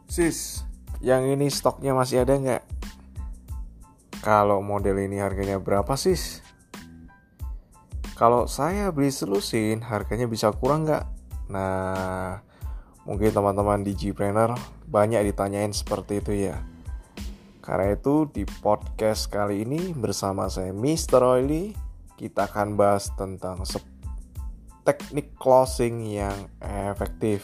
Sis, yang ini stoknya masih ada nggak? Kalau model ini harganya berapa sis? Kalau saya beli selusin, harganya bisa kurang nggak? Nah, mungkin teman-teman Digipreneur banyak ditanyain seperti itu ya. Karena itu di podcast kali ini bersama saya Mr. Oily, kita akan bahas tentang teknik closing yang efektif.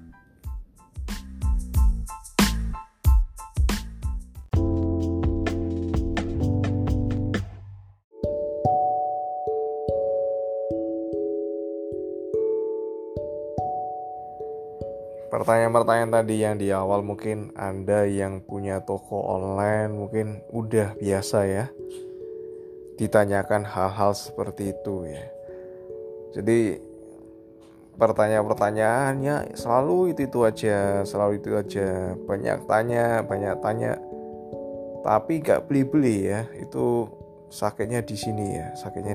Pertanyaan-pertanyaan tadi yang di awal mungkin Anda yang punya toko online mungkin udah biasa ya ditanyakan hal-hal seperti itu ya. Jadi pertanyaan-pertanyaannya selalu itu aja, banyak tanya, tapi gak beli-beli ya. Itu sakitnya di sini ya.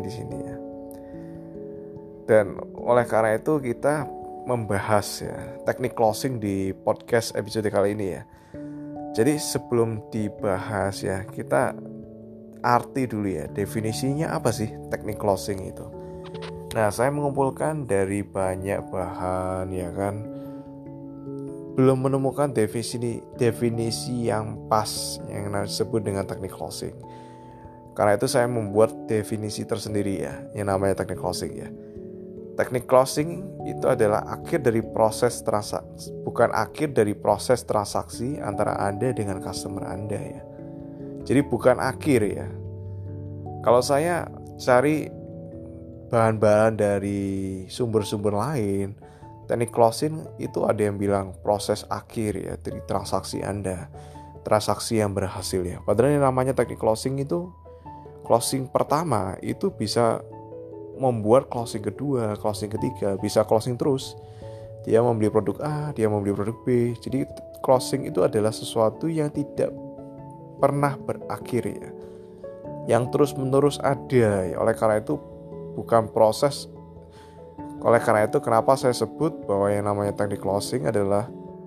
Dan oleh karena itu kita membahas ya teknik closing di podcast episode kali ini ya. Jadi sebelum dibahas ya, kita arti dulu ya, definisinya apa sih teknik closing itu. Nah, saya mengumpulkan dari banyak bahan ya kan, belum menemukan definisi yang pas yang disebut dengan teknik closing. Karena itu saya membuat definisi tersendiri ya, yang namanya teknik closing ya. Teknik closing itu adalah akhir dari proses transaksi, bukan akhir dari proses transaksi antara Anda dengan customer Anda ya. Jadi bukan akhir ya. Kalau saya cari bahan-bahan dari sumber-sumber lain, teknik closing itu ada yang bilang proses akhir ya dari transaksi Anda, transaksi yang berhasil ya. Padahal yang namanya teknik closing itu, closing pertama itu bisa membuat closing kedua, closing ketiga, bisa closing terus. Dia membeli produk A, dia membeli produk B. Jadi closing itu adalah sesuatu yang tidak pernah berakhir ya, yang terus menerus ada ya. Oleh karena itu bukan proses. Oleh karena itu kenapa saya sebut bahwa yang namanya teknik closing adalah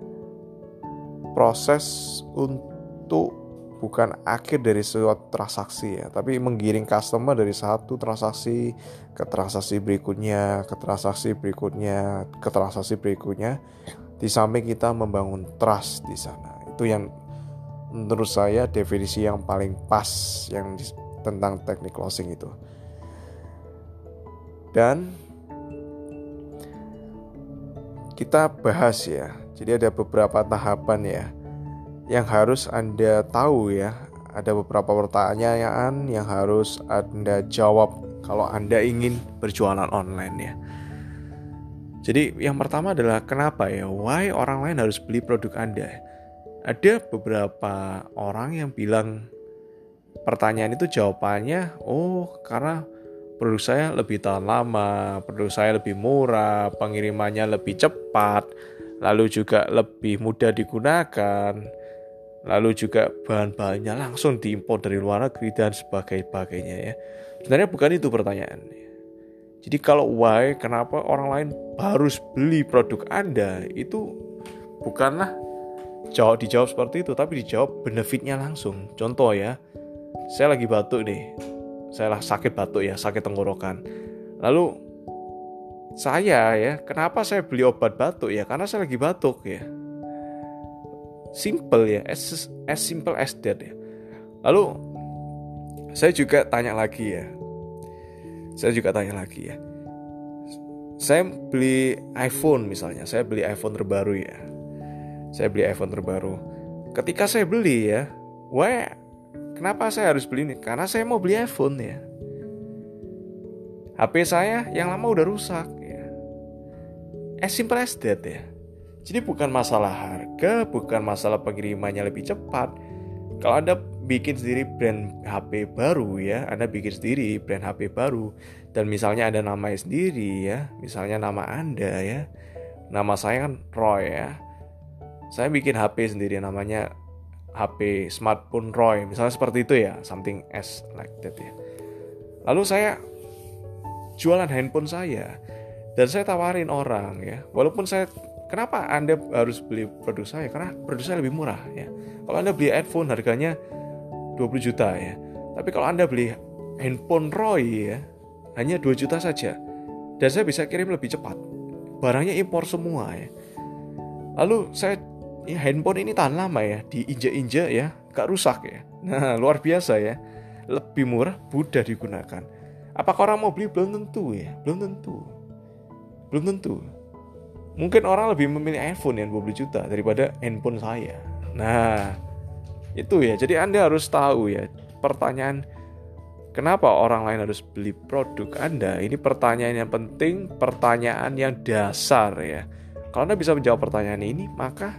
proses untuk bukan akhir dari suatu transaksi ya, tapi menggiring customer dari satu transaksi ke transaksi berikutnya, di samping kita membangun trust di sana. Itu yang menurut saya definisi yang paling pas yang tentang teknik closing itu. Dan kita bahas ya. Jadi ada beberapa tahapan ya yang harus Anda tahu ya. Ada beberapa pertanyaan yang harus Anda jawab kalau Anda ingin berjualan online ya. Jadi yang pertama adalah kenapa ya? Why orang lain harus beli produk Anda? Ada beberapa orang yang bilang pertanyaan itu jawabannya, karena produk saya lebih tahan lama, produk saya lebih murah, pengirimannya lebih cepat, lalu juga lebih mudah digunakan, lalu juga bahan-bahannya langsung diimpor dari luar negeri dan sebagainya ya. Sebenarnya bukan itu pertanyaannya. Jadi kalau why, kenapa orang lain harus beli produk Anda, itu bukanlah dijawab seperti itu, tapi dijawab benefitnya langsung. Contoh ya, saya lagi batuk nih, saya sakit batuk ya, sakit tenggorokan. Lalu kenapa saya beli obat batuk ya? Karena saya lagi batuk ya. Simple ya, as simple as that ya. Lalu saya juga tanya lagi ya. Saya beli iPhone misalnya, saya beli iPhone terbaru ya. Ketika saya beli ya, kenapa saya harus beli ini? Karena saya mau beli iPhone ya. HP saya yang lama udah rusak ya. As simple as that ya. Jadi bukan masalah harga, bukan masalah pengirimannya lebih cepat. Kalau Anda bikin sendiri brand HP baru ya, dan misalnya ada namanya sendiri ya, misalnya nama Anda ya, nama saya kan Roy ya. Saya bikin HP sendiri namanya HP smartphone Roy, misalnya seperti itu ya, something as like that ya. Lalu saya jualan handphone saya dan saya tawarin orang ya, walaupun saya Kenapa Anda harus beli produk saya? Karena produk saya lebih murah ya. Kalau Anda beli iPhone harganya 20 juta ya. Tapi kalau Anda beli handphone ROY ya, hanya 2 juta saja. Dan saya bisa kirim lebih cepat. Barangnya impor semua ya. Lalu handphone ini tahan lama ya, diinjak-injak ya, gak rusak ya. Nah, luar biasa ya. Lebih murah, mudah digunakan. Apakah orang mau beli? Belum tentu ya. Belum tentu. Mungkin orang lebih memilih iPhone yang 20 juta daripada handphone saya. Nah, itu ya. Jadi Anda harus tahu ya. Pertanyaan kenapa orang lain harus beli produk Anda? Ini pertanyaan yang penting, pertanyaan yang dasar ya. Kalau Anda bisa menjawab pertanyaan ini, maka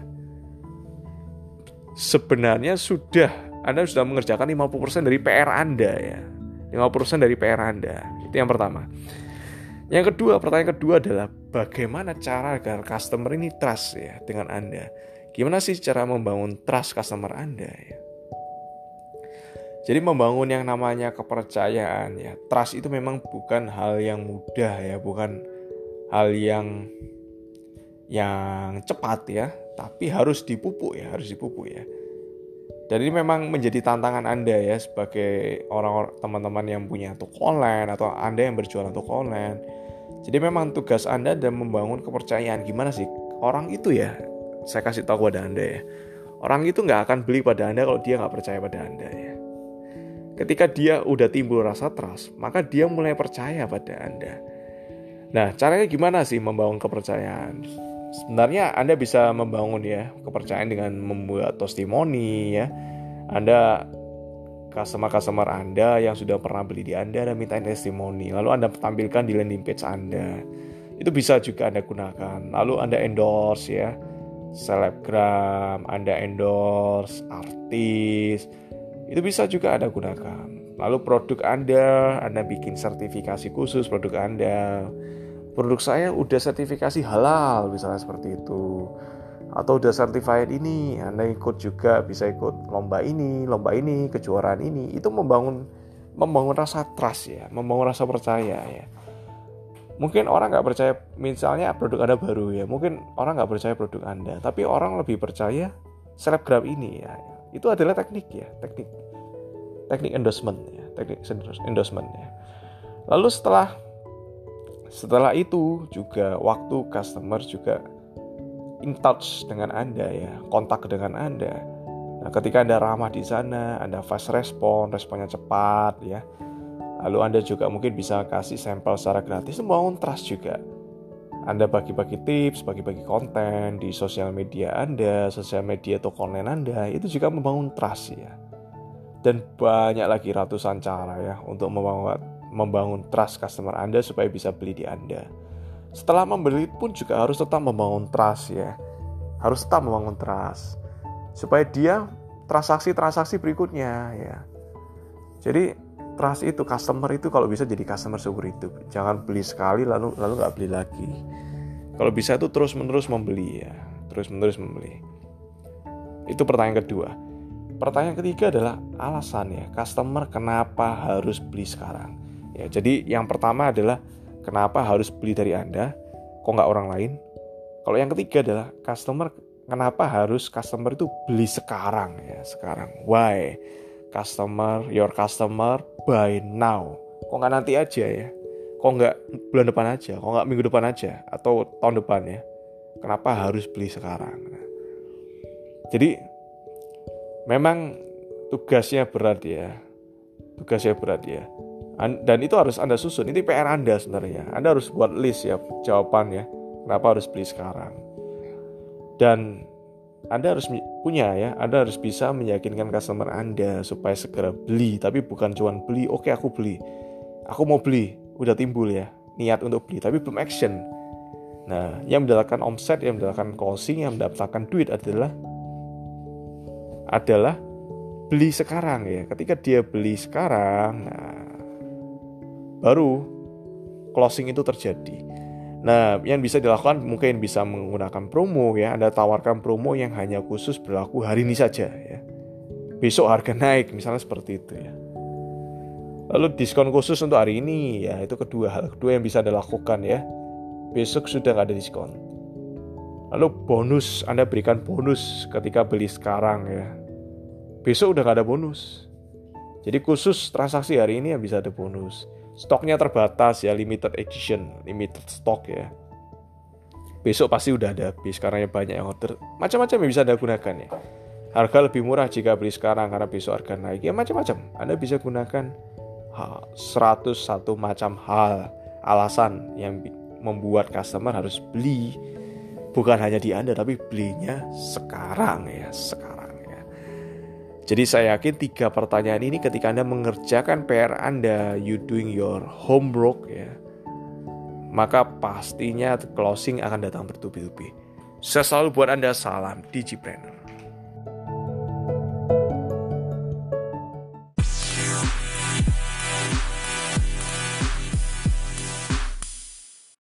sebenarnya Anda sudah mengerjakan 50% dari PR Anda ya. 50% dari PR Anda. Itu yang pertama. Pertanyaan kedua adalah bagaimana cara agar customer ini trust ya dengan Anda. Gimana sih cara membangun trust customer Anda ya? Jadi membangun yang namanya kepercayaan ya. Trust itu memang bukan hal yang mudah ya, bukan hal yang cepat ya, tapi harus dipupuk ya. Dan ini memang menjadi tantangan Anda ya sebagai teman-teman yang punya toko online atau Anda yang berjualan toko online. Jadi memang tugas Anda adalah membangun kepercayaan. Gimana sih orang itu ya? Saya kasih tahu pada Anda ya. Orang itu nggak akan beli pada Anda kalau dia nggak percaya pada Anda ya. Ketika dia udah timbul rasa trust, maka dia mulai percaya pada Anda. Nah, caranya gimana sih membangun kepercayaan? Sebenarnya Anda bisa membangun ya kepercayaan dengan membuat testimoni ya. Anda customer Anda yang sudah pernah beli di Anda dan minta testimoni, lalu Anda tampilkan di landing page Anda. Itu bisa juga Anda gunakan. Lalu Anda endorse ya selebgram, Anda endorse artis. Itu bisa juga Anda gunakan. Lalu produk Anda bikin sertifikasi khusus produk Anda. Produk saya udah sertifikasi halal misalnya seperti itu. Atau udah certified ini, Anda ikut juga, bisa ikut lomba ini, kejuaraan ini. Itu membangun rasa trust ya, membangun rasa percaya ya. Mungkin orang nggak percaya, misalnya produk Anda baru ya, mungkin orang nggak percaya produk Anda, tapi orang lebih percaya selebgram ini ya. Itu adalah teknik endorsement ya, endorsement ya. Lalu setelah itu juga waktu customer juga in touch dengan Anda ya, kontak dengan Anda. Nah, ketika Anda ramah di sana, Anda fast responnya cepat ya. Lalu Anda juga mungkin bisa kasih sampel secara gratis, membangun trust juga. Anda bagi-bagi tips, bagi-bagi konten di sosial media Anda, sosial media toko online Anda, itu juga membangun trust ya. Dan banyak lagi ratusan cara ya untuk membangun trust customer Anda supaya bisa beli di Anda. Setelah membeli pun juga harus tetap membangun trust ya. Harus tetap membangun trust supaya dia transaksi berikutnya ya. Jadi trust itu, customer itu kalau bisa jadi customer seumur hidup. Jangan beli sekali lalu nggak beli lagi. Kalau bisa itu terus-menerus membeli ya. Terus-menerus membeli. Itu pertanyaan kedua. Pertanyaan ketiga adalah alasan ya. Customer kenapa harus beli sekarang? Ya, jadi yang pertama adalah kenapa harus beli dari Anda? Kok nggak orang lain? Kalau yang ketiga adalah kenapa harus customer itu beli sekarang ya, sekarang. Why? Your customer buy now. Kok nggak nanti aja ya? Kok nggak bulan depan aja? Kok nggak minggu depan aja? Atau tahun depan ya? Kenapa harus beli sekarang? Jadi memang tugasnya berat ya. Dan itu harus Anda susun. Ini PR Anda sebenarnya. Anda harus buat list ya jawabannya. Kenapa harus beli sekarang? Dan Anda harus Anda harus bisa meyakinkan customer Anda supaya segera beli. Tapi bukan cuma beli, oke aku beli. Aku mau beli, udah timbul ya niat untuk beli, tapi belum action. Nah, yang mendapatkan omset, yang mendapatkan closing, yang mendapatkan duit adalah beli sekarang ya. Ketika dia beli sekarang, nah, baru closing itu terjadi. Nah, yang bisa dilakukan mungkin bisa menggunakan promo ya. Anda tawarkan promo yang hanya khusus berlaku hari ini saja ya. Besok harga naik misalnya seperti itu ya. Lalu diskon khusus untuk hari ini ya, itu hal kedua yang bisa Anda lakukan ya. Besok sudah nggak ada diskon. Lalu bonus, Anda berikan bonus ketika beli sekarang ya. Besok udah gak ada bonus. Jadi khusus transaksi hari ini yang bisa ada bonus. Stoknya terbatas ya, limited edition, limited stock ya. Besok pasti udah ada habis karena banyak yang order. Macam-macam yang bisa Anda gunakan ya. Harga lebih murah jika beli sekarang karena besok harga naik. Ya macam-macam. Anda bisa gunakan 101 macam hal, alasan yang membuat customer harus beli. Bukan hanya di Anda, tapi belinya sekarang ya, sekarang ya. Jadi saya yakin 3 pertanyaan ini ketika Anda mengerjakan PR Anda, you doing your homework ya, maka pastinya closing akan datang bertubi-tubi. Saya selalu buat Anda salam Digipreneur.